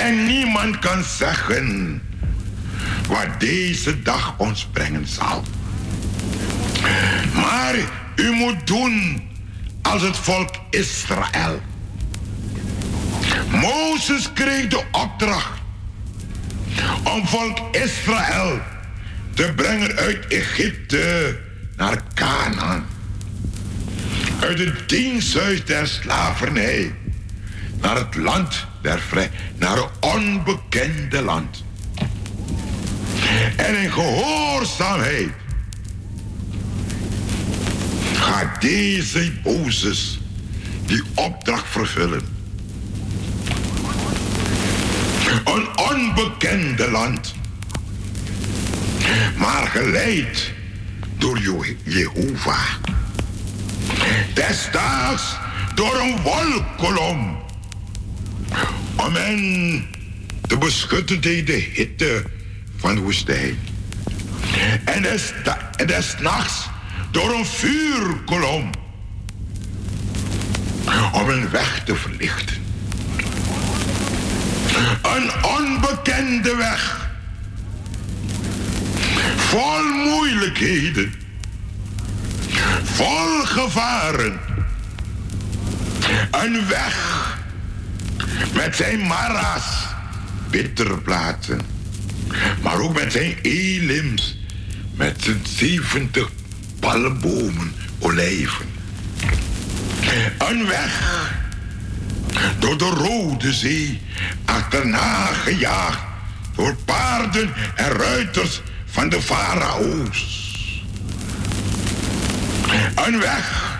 En niemand kan zeggen wat deze dag ons brengen zal. Maar u moet doen als het volk Israël. Mozes kreeg de opdracht om volk Israël te brengen uit Egypte naar Canaan. Uit het diensthuis der slavernij naar het land der vrij, naar een onbekende land. En in gehoorzaamheid gaat deze Mozes die opdracht vervullen. Een onbekende land, maar geleid door Jehovah. Desdaags door een wolkkolom, om hen te beschutten tegen de hitte van de woestijn. En des nachts door een vuurkolom, om hun weg te verlichten. Een onbekende weg, vol moeilijkheden, vol gevaren. Een weg met zijn mara's, bittere plaatsen, maar ook met zijn elims, met zijn 70 palmbomen, olijven. Een weg door de Rode Zee, achterna gejaagd door paarden en ruiters van de farao's. Een weg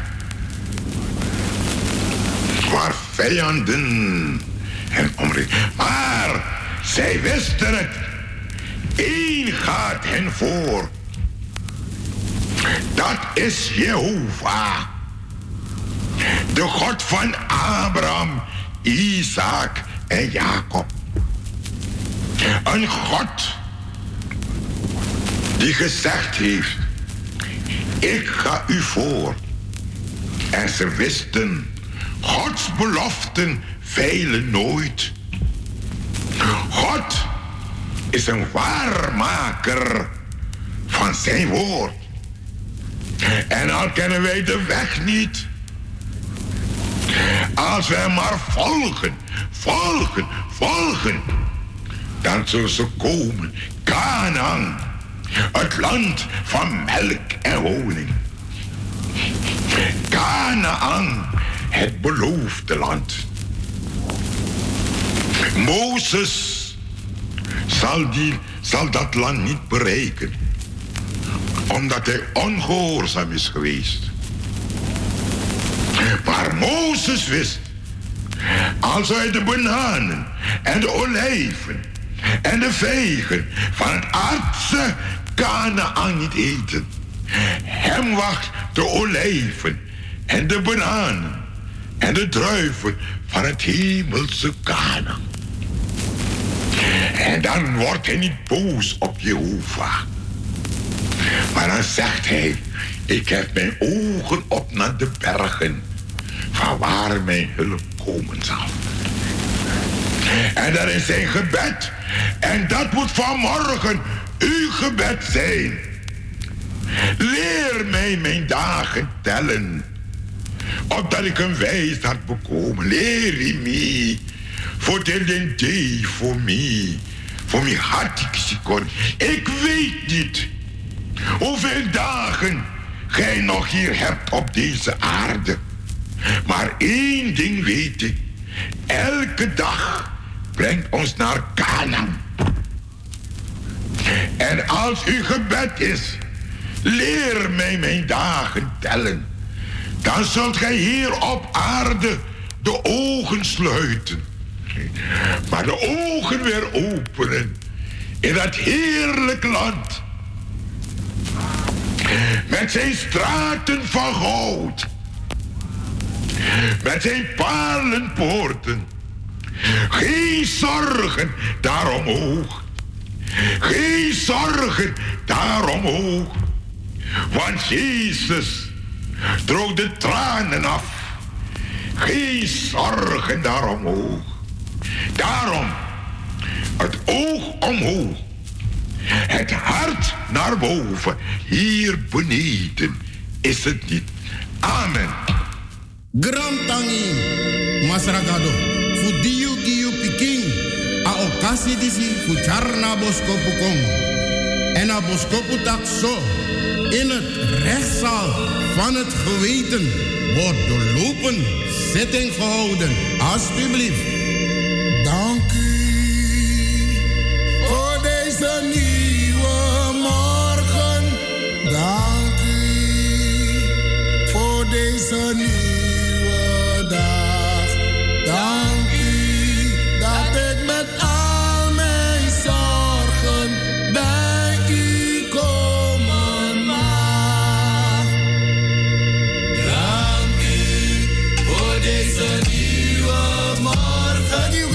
waar vijanden hen omringen. Maar zij wisten het. Eén gaat hen voor. Dat is Jehovah. De God van Abraham, Isaac en Jacob. Een God die gezegd heeft: ik ga u voor. En ze wisten, Gods beloften veilen nooit. God is een waarmaker van zijn woord. En al kennen wij de weg niet, als wij maar volgen, dan zullen ze komen. Canaan, het land van melk en honing. Canaan, het beloofde land. Mozes zal dat land niet bereiken, omdat hij ongehoorzaam is geweest. Maar Mozes wist, als hij de bananen en de olijven en de vijgen van het aardse Kanaan niet eten, hem wacht de olijven en de bananen en de druiven van het hemelse Kanaan. En dan wordt hij niet boos op Jehovah, maar dan zegt hij: ik heb mijn ogen op naar de bergen, van waar mijn hulp komen zal. En dat is zijn gebed. En dat moet vanmorgen uw gebed zijn. Leer mij mijn dagen tellen, opdat ik een wijsheid bekomen. Leer me, voor den day voor me had ik sikon. Ik weet niet hoeveel dagen gij nog hier hebt op deze aarde. Maar één ding weet ik: elke dag brengt ons naar Canaan. En als uw gebed is: leer mij mijn dagen tellen, dan zult gij hier op aarde de ogen sluiten, maar de ogen weer openen in dat heerlijk land, met zijn straten van goud, met zijn paarlenpoorten. Geen zorgen daar omhoog, geen zorgen daar omhoog, want Jezus droog de tranen af. Geen zorgen daar omhoog. Daarom Het oog omhoog. Het hart naar boven. Hier beneden is het niet. Amen. Grantangi, Masragado, Fudiu Giu Piking, a occasie disi Fucharna Boskopu Kong. En a Boskopu Takso, in het rechtszaal van het geweten, wordt doorlopen zitting gehouden. Alsjeblieft. Dank u voor deze nieuwe morgen. Dank u voor deze nieuwe dag. Dank u dat ik met al mijn zorgen bij u komen mag. Dank u voor deze nieuwe morgen. Dank u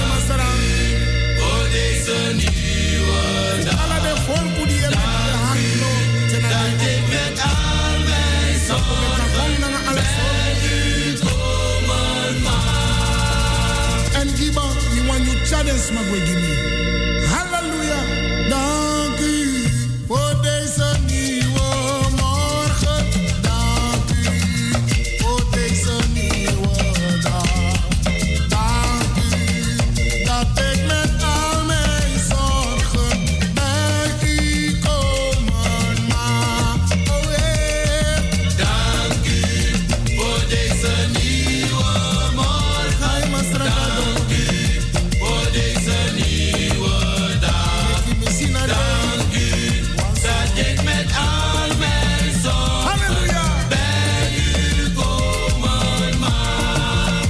voor deze nieuwe dag. Dank u dat ik met al mijn zorgen bij u komen mag. En Giba, you want you challenge my way, give me. Halleluja. Dank u voor deze nieuwe morgen. Dank u voor deze nieuwe dag. Dank u dat ik met al mijn zorgen bij u komen mag. Oh yeah. Dank u voor deze nieuwe morgen. Dank u voor deze nieuwe dag. Dank u dat ik met al mijn zorgen bij u komen mag.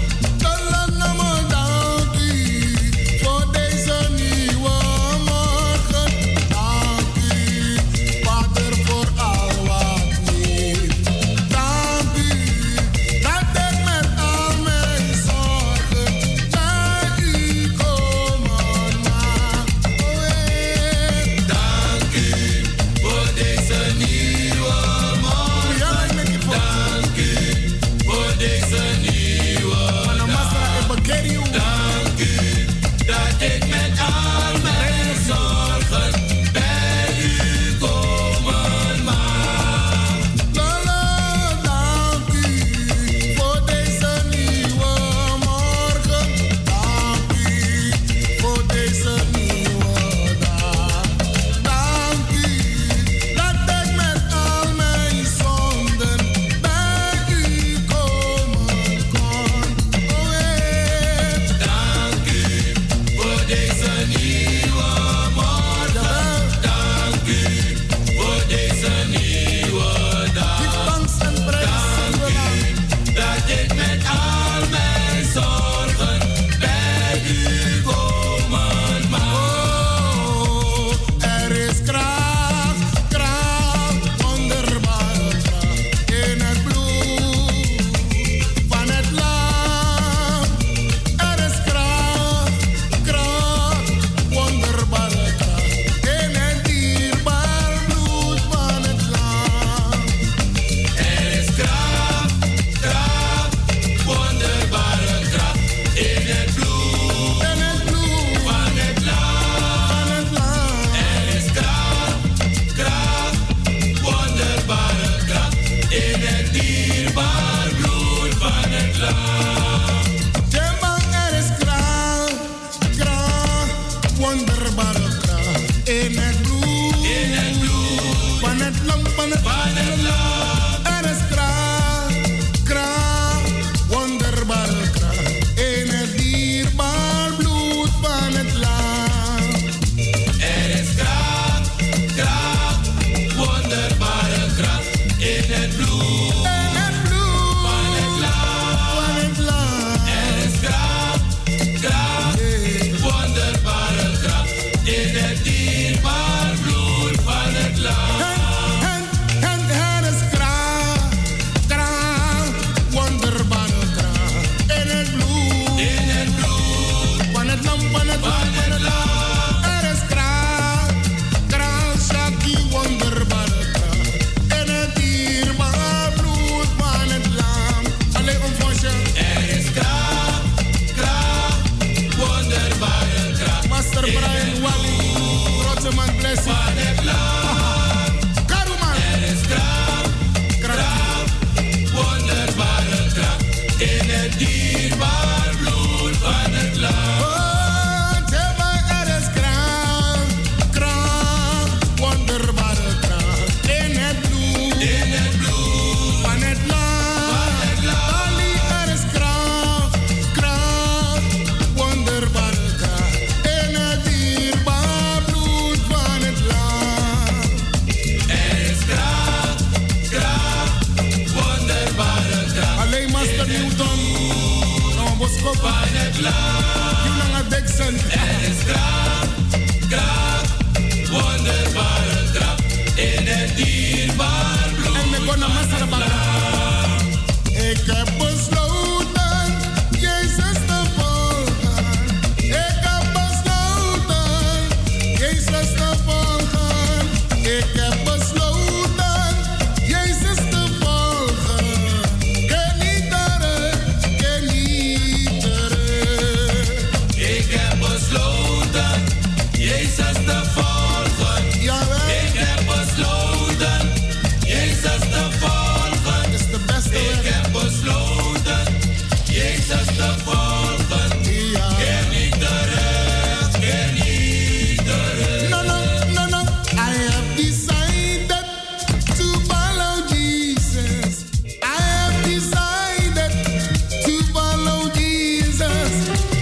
Dank u voor deze nieuwe morgen. Dank u, Vader, voor al wat leeft. Dank u dat ik met al mijn zorgen bij u komen mag. Oh yeah. Dank u voor deze nieuwe morgen. Dank u voor deze nieuwe dag. Dank u dat ik met al mijn zorgen bij u komen mag. Dank u voor deze nieuwe morgen. Dank u voor deze nieuwe dag. Dank u dat ik met al mijn zonden bij u komen kon. Oh yeah. Dank u voor deze nieuwe morgen. Dank u voor deze nieuwe dag. Dank u dat ik met al mijn zorgen bij u komen mag. Oh, er is kracht, kracht, wonderbare kracht in het bloed van het lam. Er is kracht, kracht, wonderbare kracht in het dierbaar bloed van het lam. Er is kracht, kracht, wonderbare kracht in het bloed van het lam. Er is kracht, kracht, wonderbare kracht in het dierbaar bloed van het lam. Er is kracht, kracht, wonderbare kracht in het bloed van het lam. Er is kracht, kracht, wonderbare kracht in het dierbaar bloed van het lam. Er is kracht, kracht, wonderbare kracht in het bloed van het lam. Er is kracht, kracht, wonderbare kracht in het dierbaar bloed van het lam. blessing. Karuman. Er is kracht, kracht, wonderbare kracht in het dierbaar bloed van het lam. Oh, zeg maar, er is kracht, kracht, wonderbare kracht in het bloed van het lam. Ali, er is kracht, kracht, wonderbare kracht in het dierbaar bloed van het lam. Er is kracht, kracht, wonderbare kracht. Alleen Master Newton, no boskop van het lam. you know a Dixon. Er is kracht, kracht, wonderbare kracht in het dierbaar bloed En we gaan naar Master Bakra. Ik heb besloten Jezus te volgen. Ik heb besloten Jezus te volgen. Ik heb besloten Jezus te volgen. Ken niet terug, ken niet terug. Ik heb besloten Jezus te volgen. Jawel, Ik heb besloten Jezus te volgen. het is de beste Ik weg. heb besloten Jezus te volgen. Ja. Keer niet terug, keer niet terug. No, no, no, no. I have decided to follow Jesus. I have decided to follow Jesus.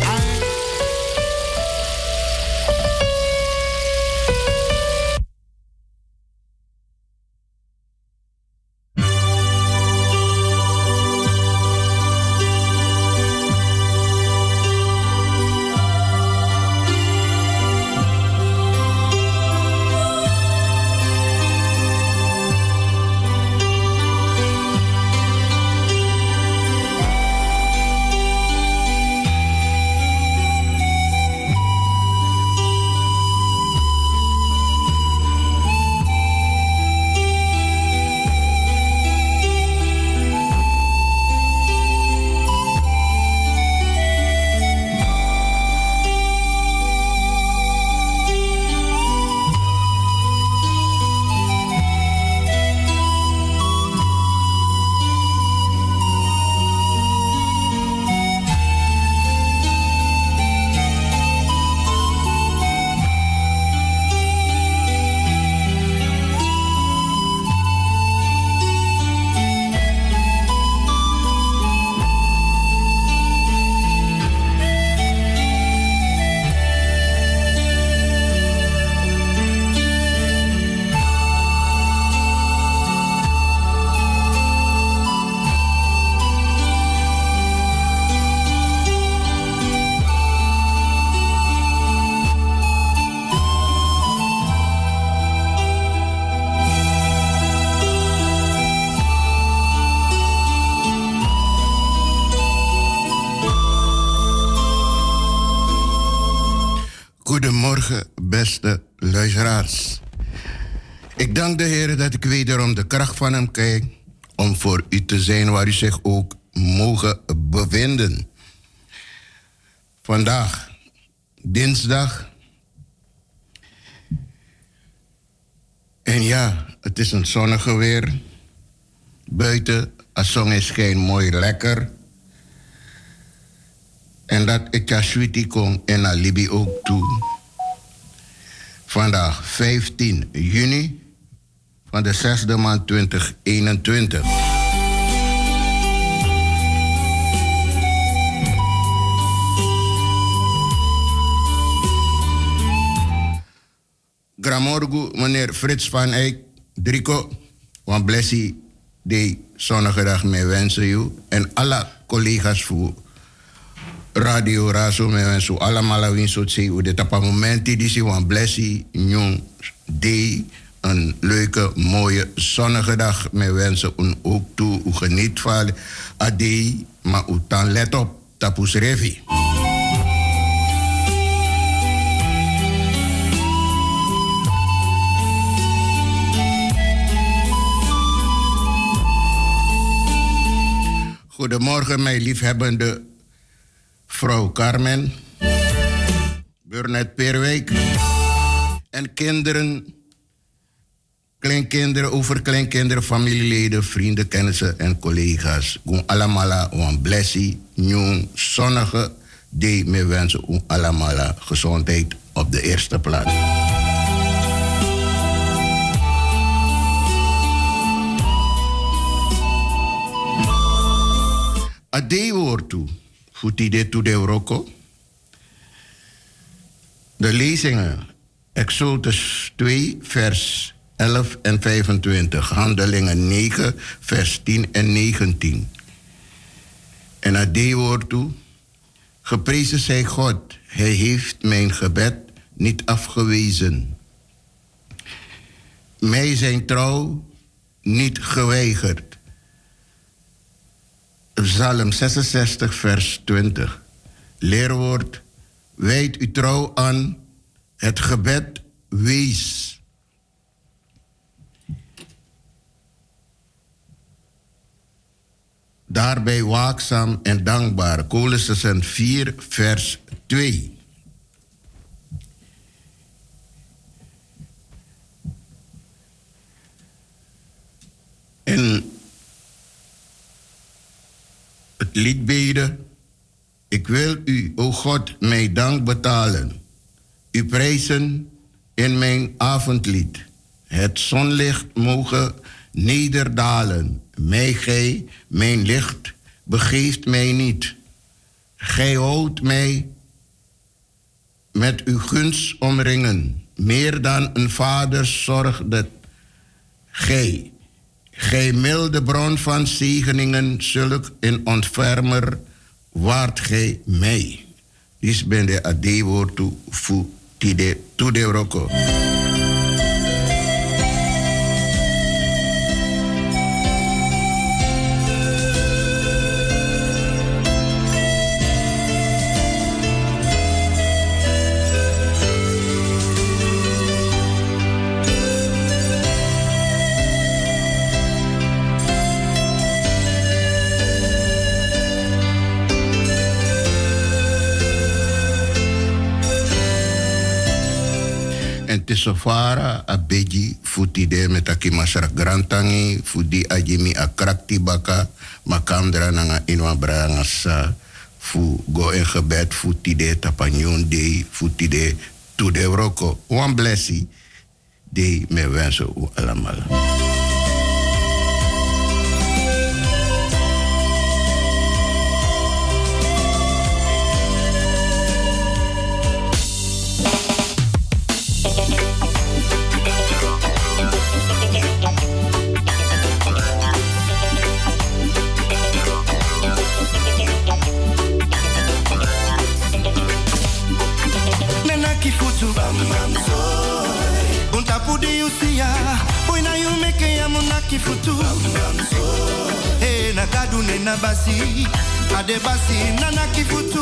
Goedemorgen, beste luisteraars. Ik dank de Heer dat ik wederom de kracht van hem krijg om voor u te zijn waar u zich ook mogen bevinden. Vandaag, dinsdag. En ja, het is een zonnige weer. Buiten, als zon is schijnt mooi lekker. En dat ik ja sweetie kom en naar Libi ook toe. Vandaag 15 juni van de 6e maand 2021. Gramorgu, meneer Frits van Eyck, Drico, wan blessie de zonnige dag mee wensen u. En alle collega's voor Radio Razo me wensen u allemaal win zo te u de tapa momenti die si wan blessie jong de een leuke mooie zonnige dag me wensen u ook toe u geniet van ade maar u dan let op tapus revi. Goedemorgen, mijn liefhebbende vrouw Carmen, Burnett Peerwijk en kinderen, kleinkinderen, overkleinkinderen, familieleden, vrienden, kennissen en collega's. Gun alamala, een blessie, nieuw, zonnige day. Me wensen gun alamala gezondheid op de eerste plaats. A day woord toe, futide to de Roko. De lezingen, Exodus 2, vers 11 en 25. Handelingen 9, vers 10 en 19. En a day woord toe, geprezen zij God, hij heeft mijn gebed niet afgewezen. Mij zijn trouw niet geweigerd. Psalm 66, vers 20. Leerwoord, wijd u trouw aan het gebed, wees. Daarbij waakzaam en dankbaar. Kolossenzen 4, vers 2. En het liedbeden. Ik wil u, o God, mij dank betalen. U prijzen in mijn avondlied. Het zonlicht mogen nederdalen. Mij gij, mijn licht, begeeft mij niet. Gij houdt mij met uw gunst omringen. Meer dan een vader zorgdet gij. Gij milde bron van zegeningen, zulk een ontfermer waart gij mij. Dus ben de adewoord toe fu tide to de roko. Sofara a beji futide metaki masyarakat grantangi fudi ajimi a krakti baka makamdra nanga inwa branga sa fu go in gebed futide tapanyon de futide to de roko one blessie de me wensen u allemaal. Hey, nakadu nena basi, ade basi nana kifutu.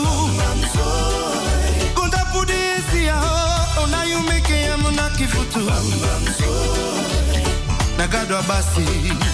Konta pudi esia, ona you make ya mona kifutu. Nakadu abasi,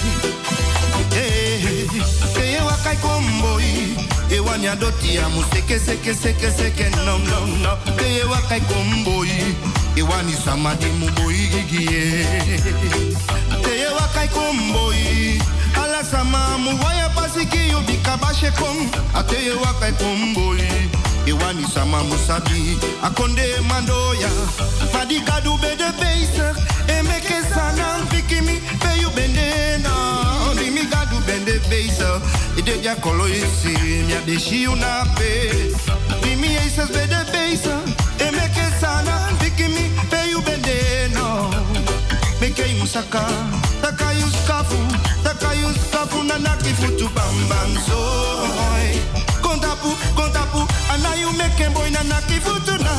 hey, hey wakai komboi, e wanya doti ya museke seke no. Hey wakai komboi, e wani samadi muboi gigie. Hey wakai komboi. Ala sama muwaya pasiki yo bikabashe kom ateye wakai komboi iwani sama musabi akonde mandoya madika du bede beiser emeke sana bikimi be you bendena mi gadu bende beiser ide ja kolo isi mi adeshi una pe mi eses bede beiser emeke sana bikimi be you bendena meke musaka takayus kafu na nakifutu bambam soy kontapu anayu meke boy na nakifutu na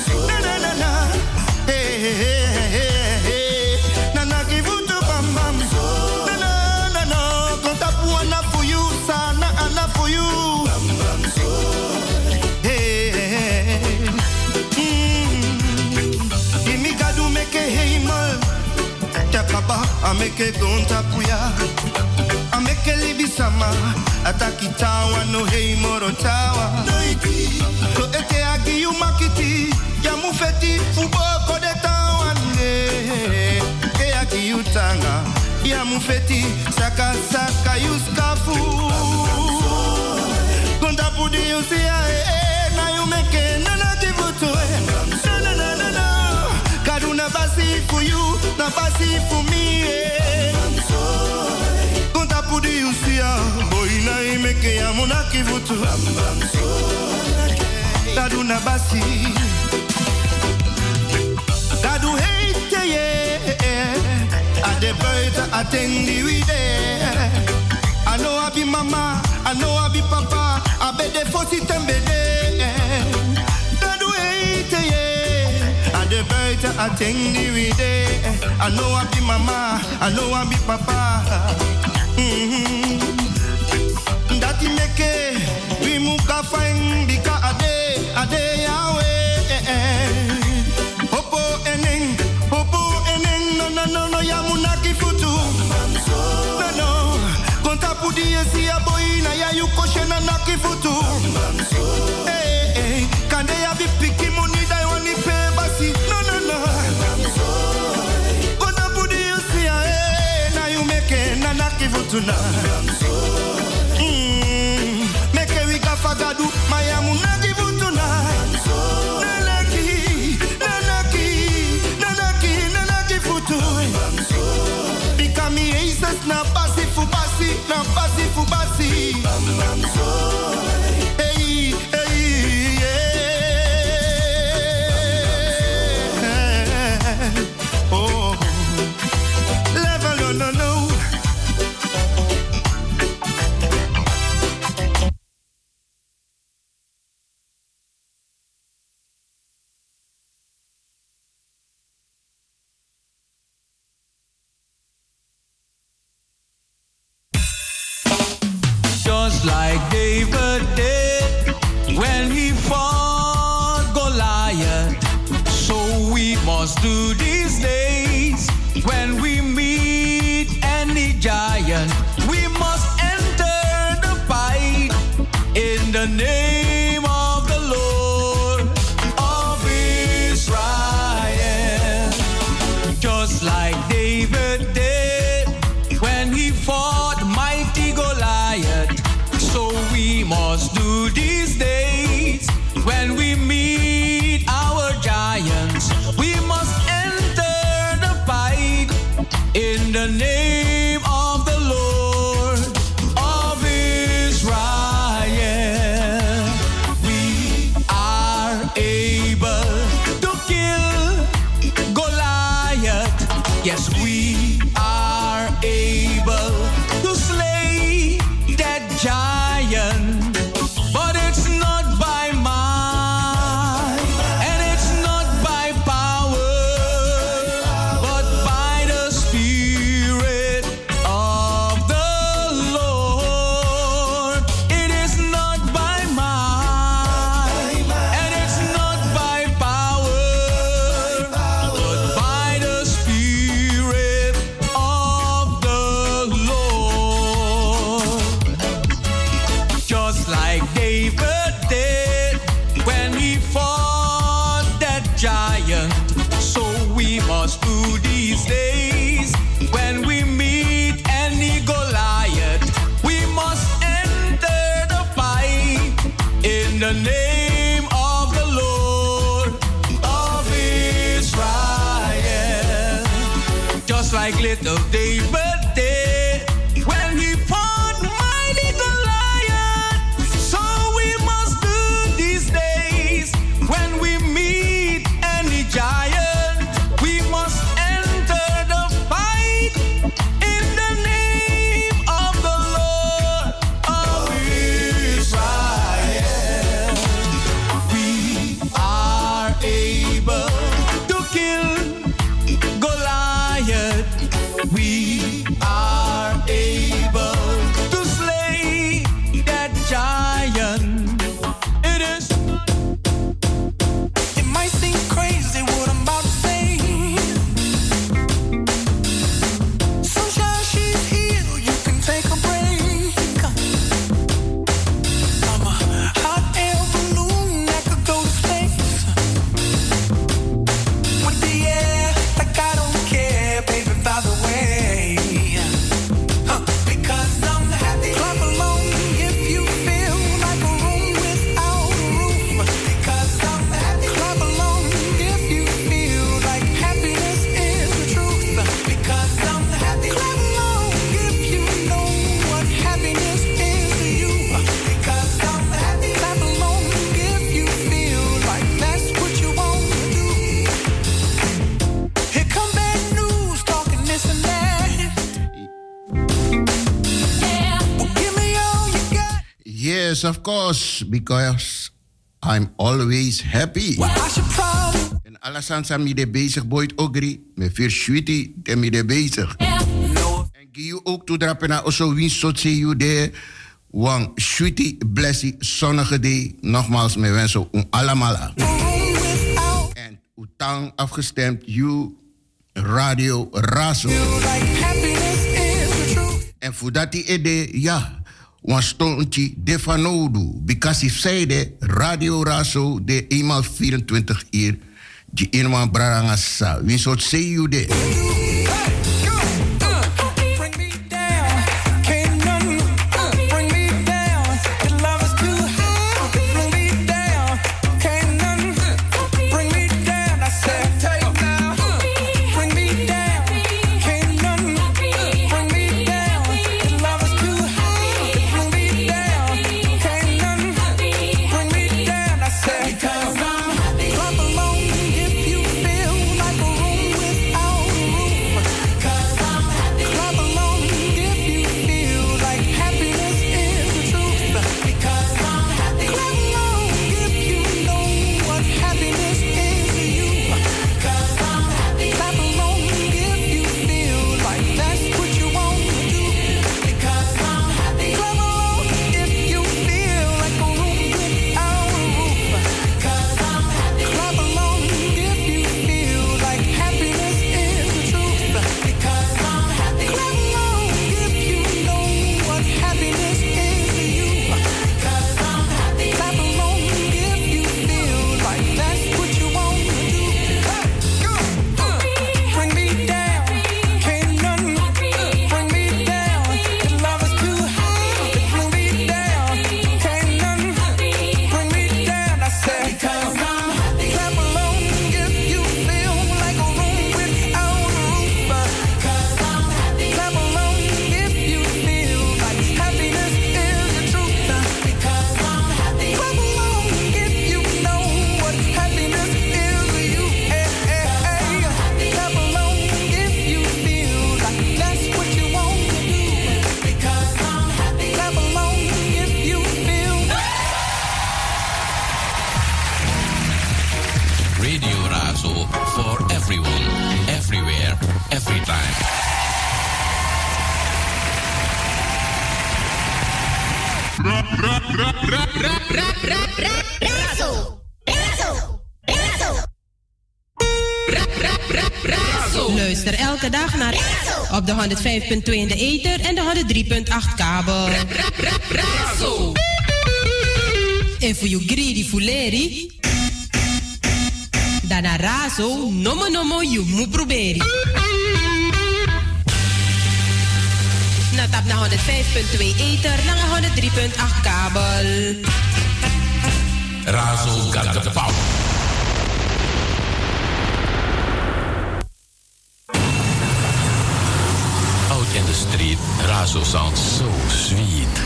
hey na nakifutu bambam na kontapu ana for you sana ana for you bambam soy hey imigadu meke heimal takaba ameke kontapuya ameke libisama atakitawa no hei morotawa noiti to ete agi yumakiti ya mufeti fuboko de tawa feti, saka saka yuskafu. Konta pudi yusia na yumeke na divutu. Na. Kaduna basi for you, na basi for me. Konta pudi yusia, boy na yumeke ya monaki vutu. Kaduna basi. Kadu hate ye, ade buiten attendi wie there. I know I be mama, I know I be papa, I bet the fossi tembede. Kadu hate ye, ade buiten attendi wie there. I know I be mama, I know I be papa. Dati meke, we muka find bika ade yawe. No, ya munaki futu. No. Konta pudi esi ya boy na ya yukoshe na naki futu. Hey. Kande ya bi piki money da wani pe basi. No. Konta pudi esi ya na you meke na naki futu na. Meke wika fagadu maya munaki futu na. Bikami Jesus na basi fu basi. Hey, yeah. Oh, level no. Like David did when he fought Goliath. So we must do these days when we meet any giant. We must enter the fight in the name of the Lord of Israel. Just like David did when he fought mighty Goliath. So we must do these days when we meet our giants. We must enter the fight in the name of the Lord of Israel. We are able to kill Goliath. Yes, we are able to slay that giant, but it's not by might and it's not by power, but by the Spirit of the Lord. It is not by might and it's not by power, but by the Spirit of the Lord. Just like David did when he fought that giant. So we must do these days when we meet any Goliath. We must enter the fight in the name of the Lord of Israel. Just like little David did when he fought mighty Goliath. So we must do these days when we meet any giant. We must enter the fight in the name of the Lord of Israel. We are able to kill Goliath. We Yes, of course, because I'm always happy. En alasan sa mi de bezig boy ogri, me vir sweetie de mi de bezig. En giu ook toe drapen na oso win sot se you de wang sweetie blessie zonnige day. Nogmaals, me wensen allemaal. En utang afgestemd, you Radio Razo. En voor dat die idee, ja, want stond defanodu. Because if zij de Radio Razo de eenmaal 24 uur, die eenmaal brarangasa. Wie soort say you de? Luister elke dag naar op de 105.2 in de ether en de 103.8 kabel. En voor you greedy fuleri, dan naar Razo, nomo you moet proberen. Na tap naar 105.2 ether, naar 103.8 kabel. Razo got the power. Out in the street, Razo sounds so sweet.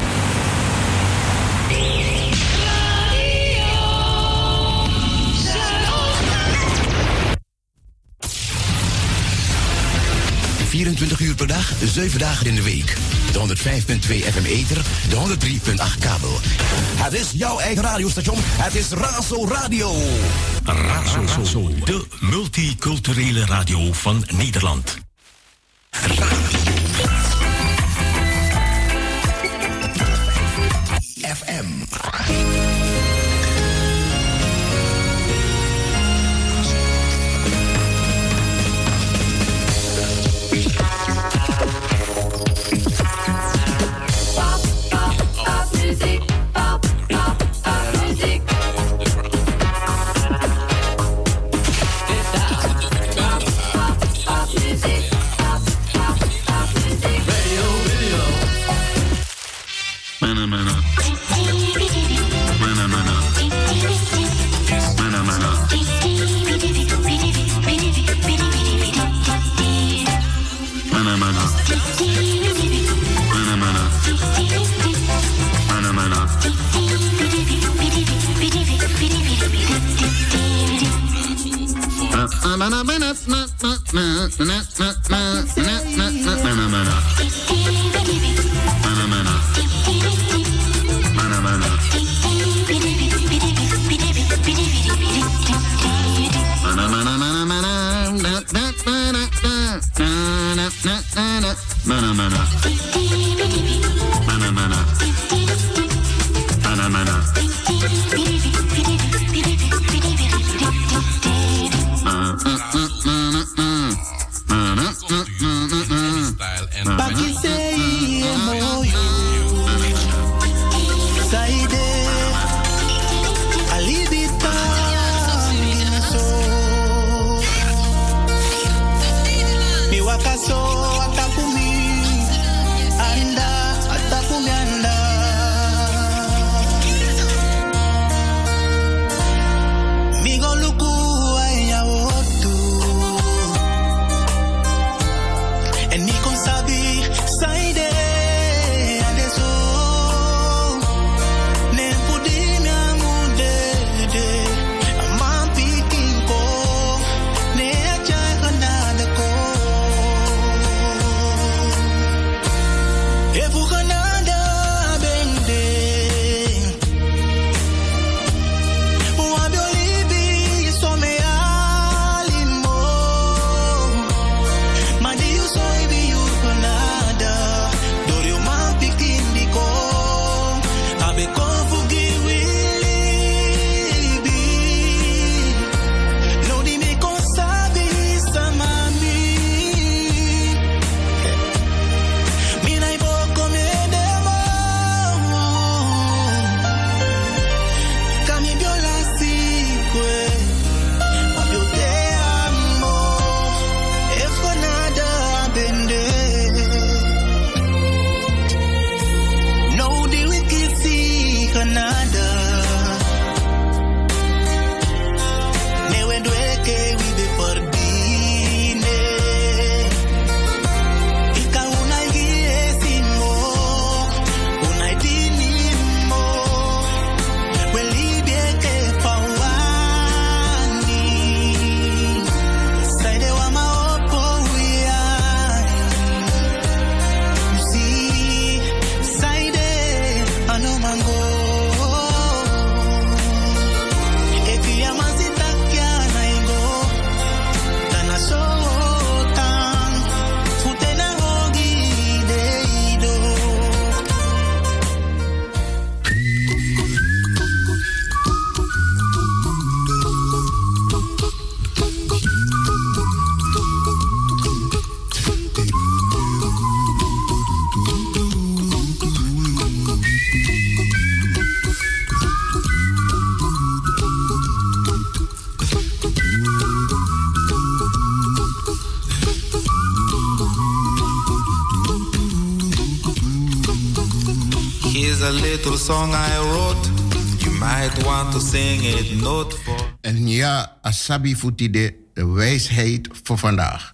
24 uur per dag, 7 dagen in de week. De 105.2 FM ether, de 103.8 kabel. Het is jouw eigen radiostation. Het is Razo Radio. Razo, de multiculturele radio van Nederland. FM. little song I wrote. You might want to sing it note for. En ja, Asabi Futide, de wijsheid voor vandaag.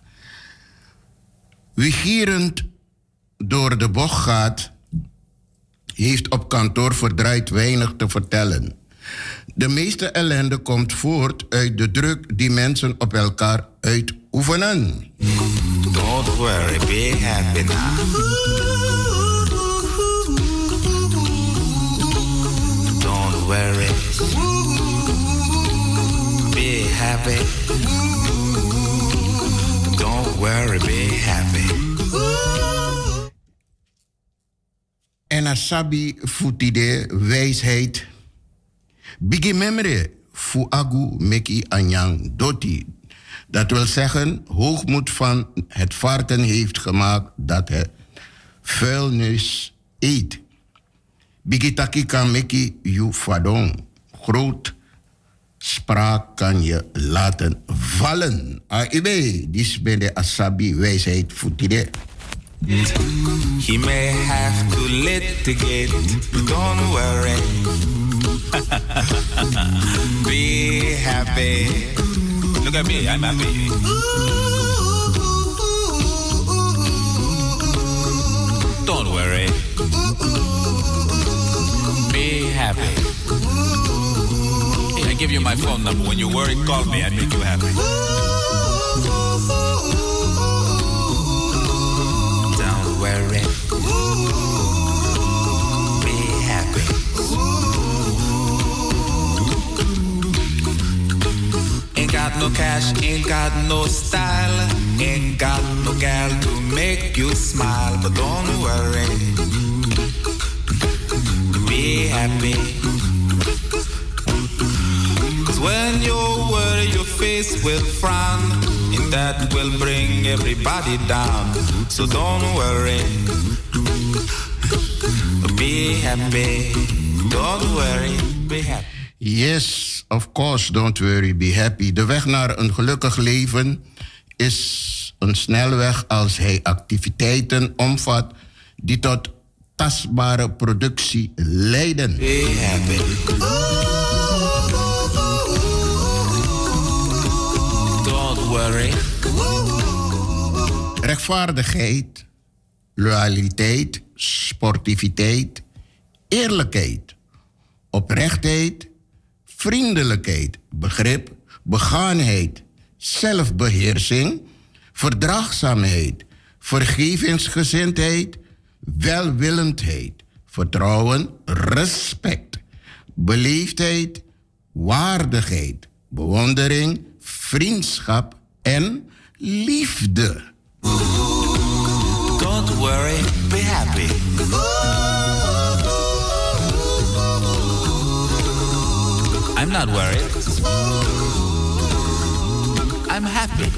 Wie gierend door de bocht gaat, heeft op kantoor verdraaid weinig te vertellen. De meeste ellende komt voort uit de druk die mensen op elkaar uitoefenen. Don't worry, be happy now. Don't worry, be happy. Don't worry, be happy. En Asabi Futide, wijsheid. Bigi memre fu agu meki anyang doti. Dat wil zeggen, hoogmoed van het varken heeft gemaakt dat het vuilnis eet. Bigi taki kan meki yu fadong. Groot spraak kan je laten vallen. Aibe, dis ben de Asabi wijsheid Futide. He may have to litigate, don't worry. Be happy. Look at me, I'm happy. Don't worry. Be happy. Hey, I give you my phone number. When you worry, call me. I make you happy. Don't worry. Be happy. got no cash, ain't got no style, ain't got no gal to make you smile. But don't worry, be happy. Cause when you worry, your face will frown, and that will bring everybody down. So don't worry, be happy. Don't worry, be happy. Yes, of course, don't worry, be happy. De weg naar een gelukkig leven is een snelweg als hij activiteiten omvat die tot tastbare productie leiden. Be happy. Don't worry. Rechtvaardigheid, loyaliteit, sportiviteit, eerlijkheid, oprechtheid, vriendelijkheid, begrip, begaanheid, zelfbeheersing, verdraagzaamheid, vergevingsgezindheid, welwillendheid, vertrouwen, respect, beleefdheid, waardigheid, bewondering, vriendschap en liefde. Don't worry, be happy. I'm not worried. I'm happy.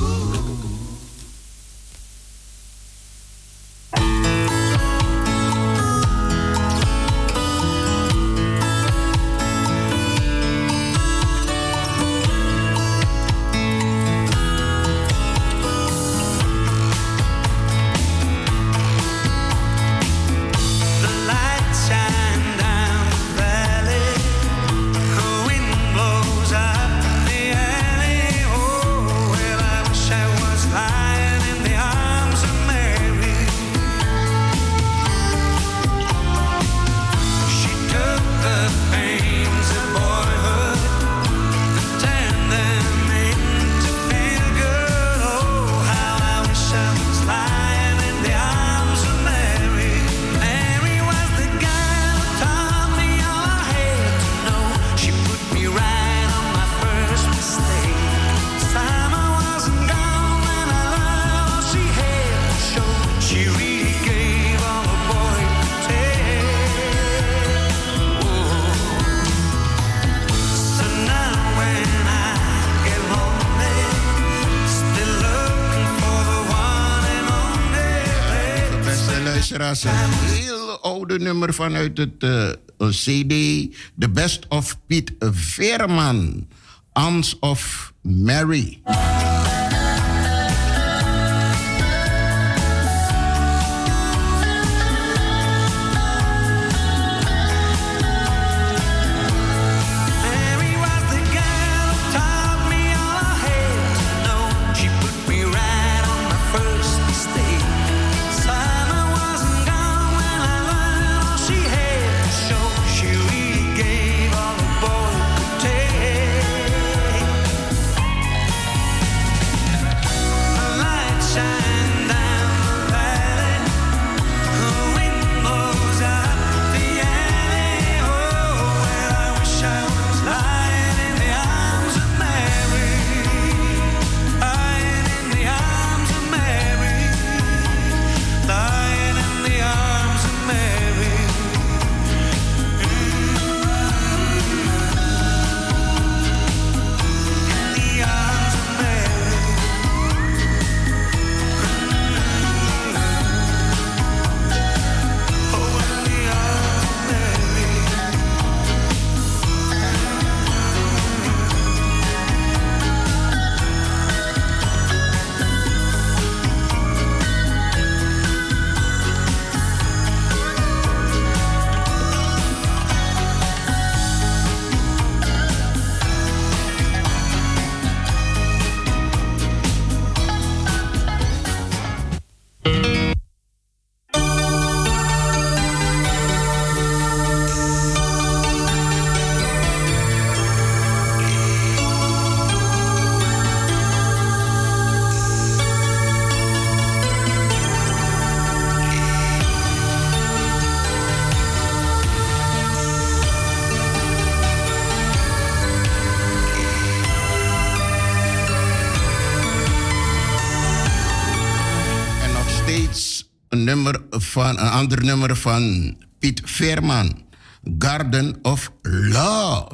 Een heel oude nummer vanuit het CD. The Best of Piet Veerman. Arms of Mary. een ander nummer van Piet Veerman. Garden of Love.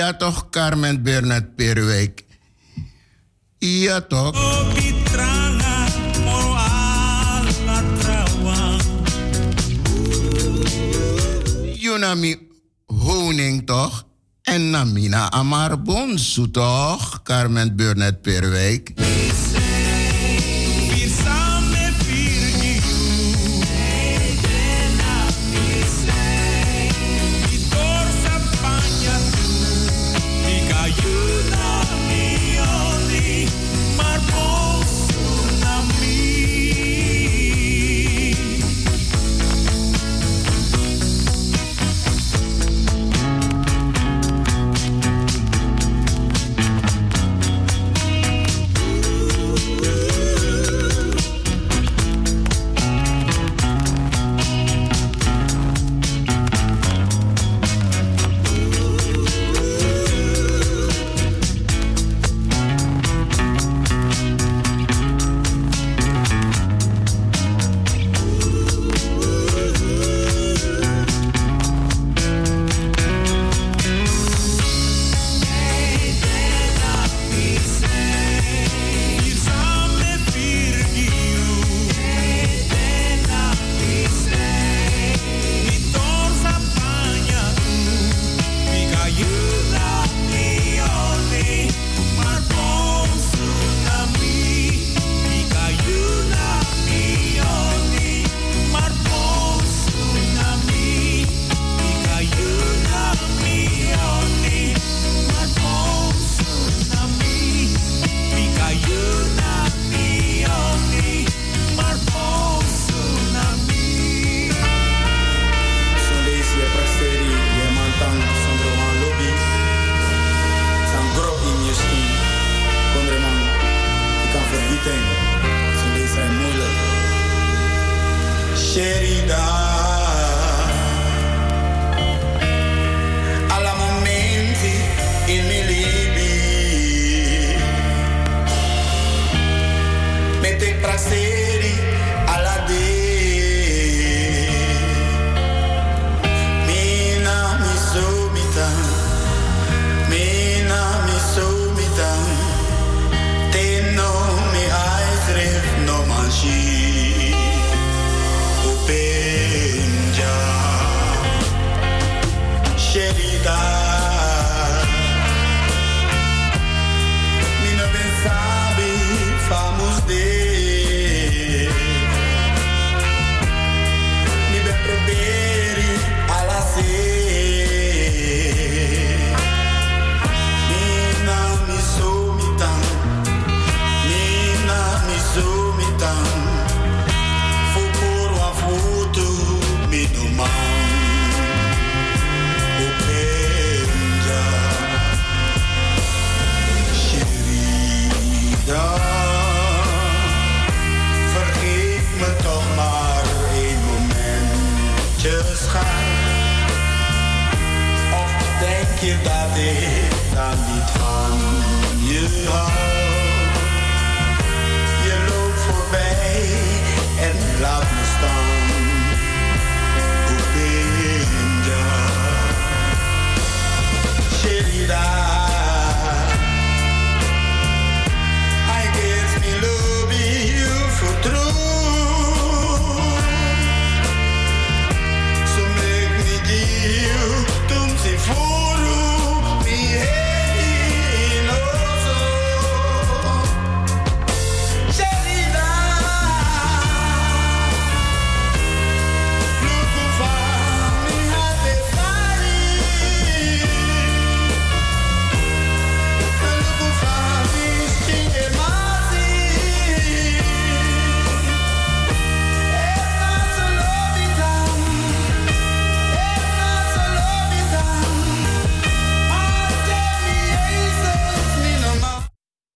Ja toch, Carmen Bernard Perwijk. Ja toch. Junami Honing toch? En Namina Amar Bonsu toch? Carmen Bernard Perwijk. Denk je dat ik dan niet van je hou?